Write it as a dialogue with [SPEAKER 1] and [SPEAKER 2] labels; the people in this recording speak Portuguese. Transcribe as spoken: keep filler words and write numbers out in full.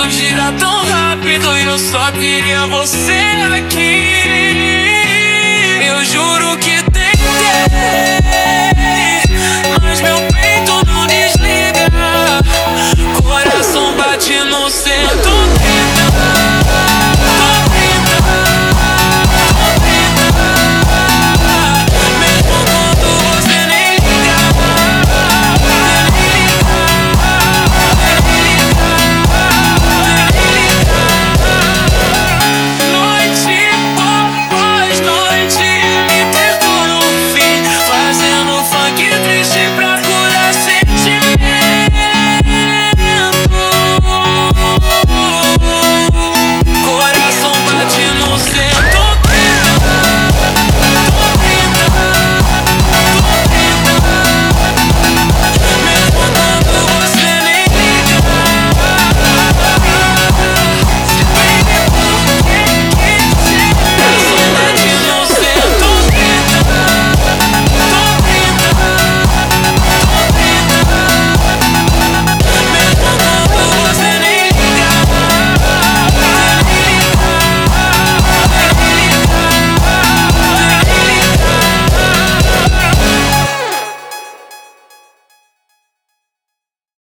[SPEAKER 1] mundo gira tão rápido e eu só queria você aqui. Eu juro que tentei, mas meu peito não desliga. Coração